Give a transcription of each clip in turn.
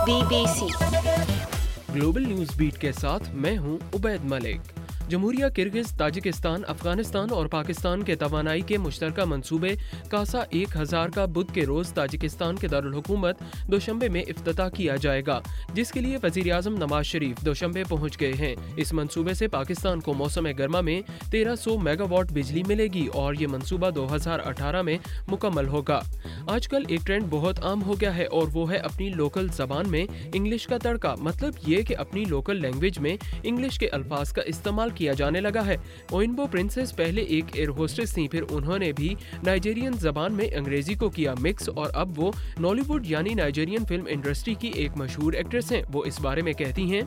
BBC global news beat के साथ मैं हूं उबैद मलिक। जमहूरिया किर्गिज, ताजिकिस्तान, अफगानिस्तान और पाकिस्तान के तवानाई के मुश्तरका मंसूबे कासा 1000 का बुध के रोज ताजिकिस्तान के दारुल हुकूमत दोशंबे में इफ्तिताह किया जाएगा, जिसके लिए वजीर आज़म नवाज शरीफ दोशंबे पहुंच गए हैं। इस मंसूबे से पाकिस्तान को मौसम गर्मा में 1300 मेगावाट बिजली मिलेगी और ये मंसूबा 2018 में मुकम्मल होगा। आजकल एक ट्रेंड बहुत आम हो गया है और वो है अपनी लोकल जबान में इंग्लिश का तड़का। मतलब ये कि अपनी लोकल लैंग्वेज में इंग्लिश के अल्फाज का इस्तेमाल किया जाने लगा है। ओइनबो प्रिंसेस पहले एक एयर होस्टेस थी, फिर उन्होंने भी नाइजीरियन जबान में अंग्रेजी को किया मिक्स और अब वो नॉलीवुड यानी नाइजीरियन फिल्म इंडस्ट्री की एक मशहूर एक्ट्रेस हैं। वो इस बारे में कहती हैं,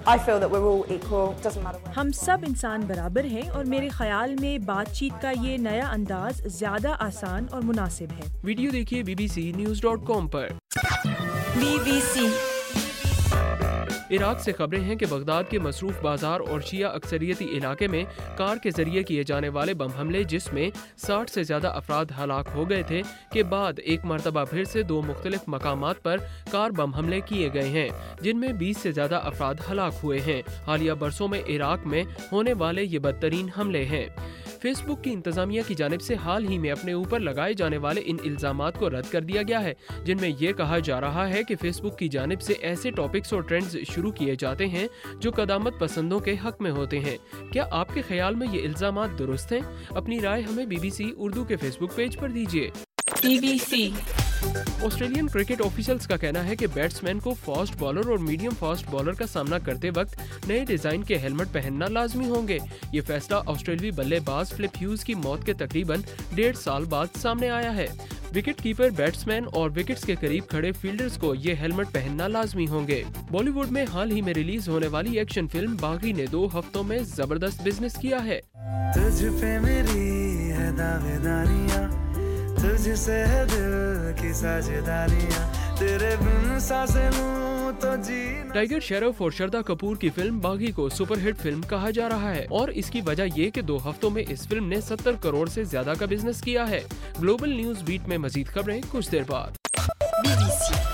हम सब इंसान बराबर हैं और मेरे ख्याल में बातचीत का ये नया अंदाज ज्यादा आसान और मुनासिब है। वीडियो देखिए bbcnews.com पर। BBC इराक से खबरें हैं कि बगदाद के मसरूफ बाजार और शिया अक्सरियती इलाके में कार के जरिए किए जाने वाले बम हमले, जिसमें 60 से ज्यादा अफराद हलाक हो गए थे, के बाद एक मरतबा फिर से 2 मुख्तलिफ मकामात पर कार बम हमले किए गए हैं, जिनमें 20 से ज्यादा अफराद हलाक हुए हैं। हालिया बरसों में इराक में होने वाले ये बदतरीन हमले हैं। फेसबुक की इंतजामिया की जानिब से हाल ही में अपने ऊपर लगाए जाने वाले इन इल्जामात को रद्द कर दिया गया है, जिनमें यह कहा जा रहा है कि फेसबुक की जानिब से ऐसे टॉपिक्स और ट्रेंड्स शुरू किए जाते हैं जो कदामत पसंदों के हक में होते हैं। क्या आपके ख्याल में ये इल्जामात दुरुस्त हैं? अपनी राय हमें BBC उर्दू के फेसबुक पेज पर दीजिए। BBC ऑस्ट्रेलियन क्रिकेट ऑफिशियल्स का कहना है कि बैट्समैन को फास्ट बॉलर और मीडियम फास्ट बॉलर का सामना करते वक्त नए डिजाइन के हेलमेट पहनना लाजमी होंगे। ये फैसला ऑस्ट्रेलवी बल्लेबाज फ्लिप ह्यूज की मौत के तकरीबन 1.5 साल बाद सामने आया है। विकेट कीपर, बैट्समैन और विकेट्स के करीब खड़े फील्डर्स को ये हेलमेट पहनना लाजमी होंगे। बॉलीवुड में हाल ही में रिलीज होने वाली एक्शन फिल्म बागी ने 2 हफ्तों में जबरदस्त बिजनेस किया है। तुझ पे मेरी है दावेदारियां, तुझसे है दिल की साझेदारियां, तेरे बिन सांसें लूं तो जी। टाइगर शेरफ और श्रद्धा कपूर की फिल्म बागी को सुपरहिट फिल्म कहा जा रहा है और इसकी वजह ये कि 2 हफ्तों में इस फिल्म ने 70 करोड़ से ज्यादा का बिजनेस किया है। ग्लोबल न्यूज बीट में मजीद खबरें कुछ देर बाद। BBC